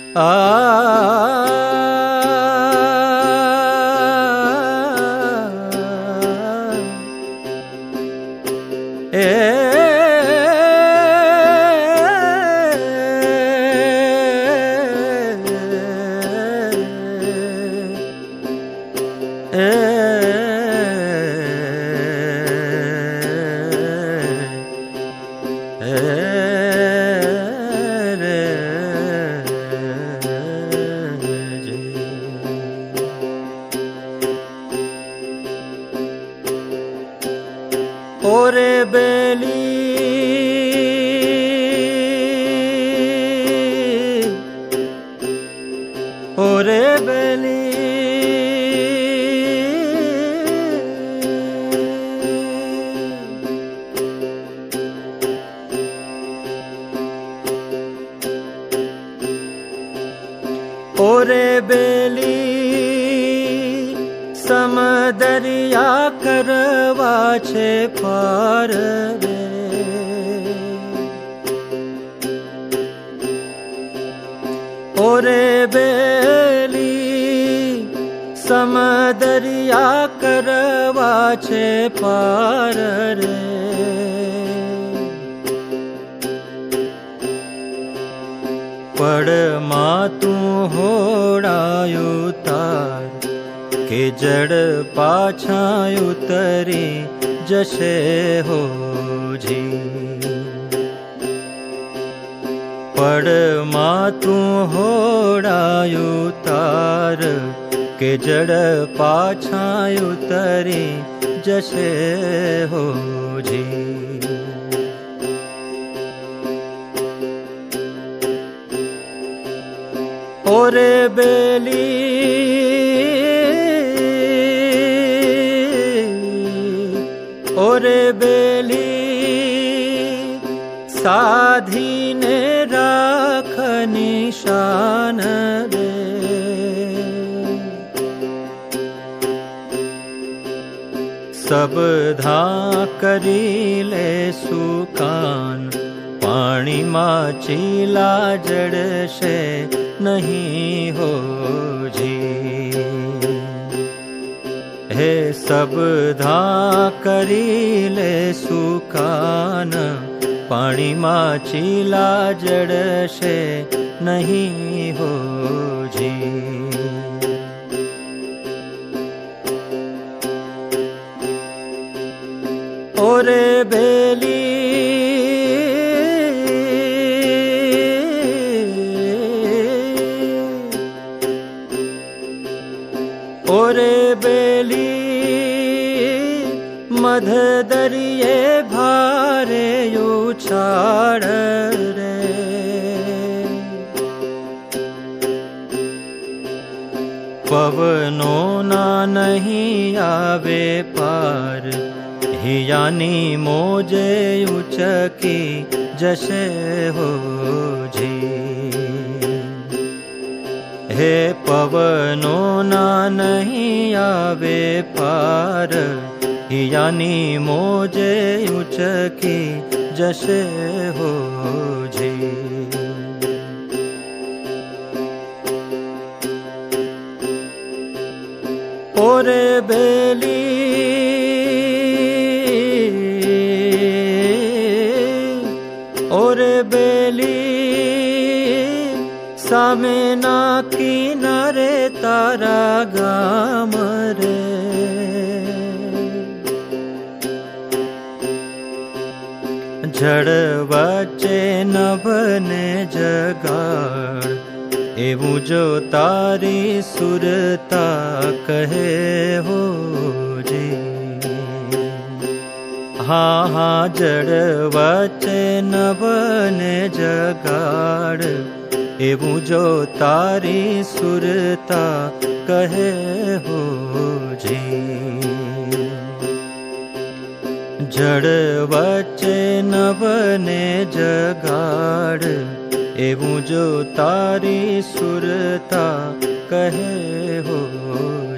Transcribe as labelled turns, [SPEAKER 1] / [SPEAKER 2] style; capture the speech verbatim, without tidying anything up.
[SPEAKER 1] ओरे बेली ओरे बेली ओरे बेली समदरिया करवा छे पार रे ओरे बेली समदरिया करवा छे पार रे पड़ मातू होड़ायु तार के जड़ पाछा उतरी जशे हो जी पड़ मातू होड़ायु तार के जड़ पाछा उतरी जशे हो जी ओरे बेली ओरे बेली साधी ने राख निशान रे सब धा करी ले सुकान पानी मां चीला जड़शे नहीं हो जी हे सब धा करी ले सुकान पानी मां चीला जड़शे नहीं हो जी ओरे बेली ओरे बेली मध दरिये भारे उछाड़ रे पवनो ना नहीं आवे पार हियानी मोजे उचकी जशे हो जी हे पवनो ना नहीं आवे पार हियानी मोजे उचकी जशे हो जी ओरे बेली ओरे बेली सामे ना किनारे तारा गाम रे जड़ वच्चे नभने जगाड़ एवं जो तारी सुरता कहे हो जी हाँ हाँ जड़ वच्चे नभने जगाड़ एवं जो तारी सुरता कहे हो जी जड़ वच्चे नभने जगाड़ एवं जो तारी सुरता कहे हो